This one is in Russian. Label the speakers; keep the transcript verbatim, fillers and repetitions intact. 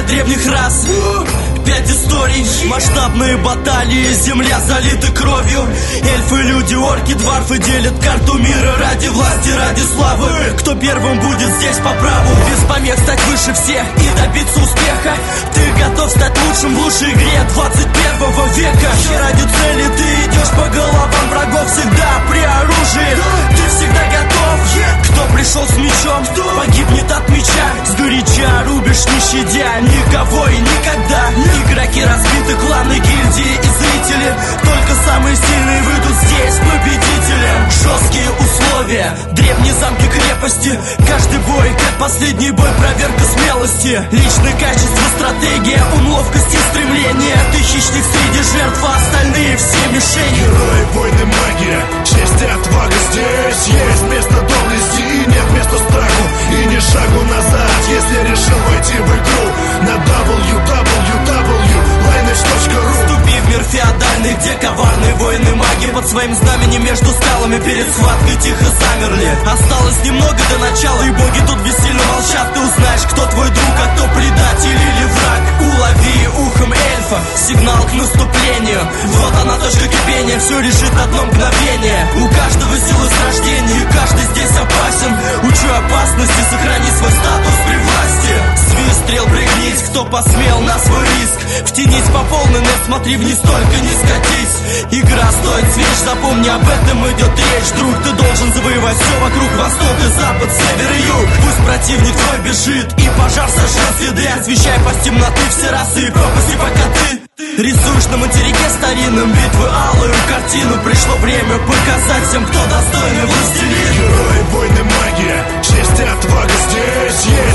Speaker 1: древних рас. Пять историй, масштабные баталии, земля залита кровью. Эльфы, люди, орки, дварфы делят карту мира ради власти, ради славы. Кто первым будет здесь по праву, без помех стать выше всех и добиться успеха. Ты готов стать лучшим в лучшей игре двадцать первого века. И ради цели ты идешь по головам врагов, всегда при оружии. Ты всегда готов. Кто пришел с мечом, погибнет от меча. Сгоряча рубишь, не щадя никого и никогда. Игроки разбиты, кланы, гильдии и зрители. Только самые сильные выйдут здесь победителем. Жесткие условия, древние замки, крепости. Каждый бой, как последний бой, проверка смелости. Личное качество, стратегия, ум, ловкость и стремление. Ты хищник среди жертв, а остальные все мишени.
Speaker 2: Герои, войны, магия, честь и отвага. Здесь есть место доблести и нет места страху. И ни шагу назад, если решил войти в игру. На дабл ю дабл ю дабл ю лайнэдж точка ру.
Speaker 1: Вступи в мир феодальный, где коварные воины маги под своим знаменем между скалами перед схваткой тихо замерли. Осталось немного до начала, и боги тут бессильно молчат. Ты узнаешь, кто твой друг, а кто предатель или враг. Улови ухом эльфа сигнал к наступлению. Вот она точка кипения, все решит одно мгновение. У каждого силы с рождения, и каждый здесь опасен. Учу опасности, сохрани свой статус при власти. Свист стрел, пригнись, кто посмел на свой риск. Втянись по полной, но смотри вниз, только не скатись. Игра стоит свеч, запомни, об этом идет речь. Друг, ты должен завоевать все вокруг, восток и запад, север и юг. Пусть противник твой бежит и пожар сожжет следы. Освещай по темноты все расы и пропасти, пока ты рисуешь на материке старинном битвы алую картину. Пришло время показать всем, кто достойный властелин.
Speaker 2: Герои, войны, магия, честь и отвага. Здесь есть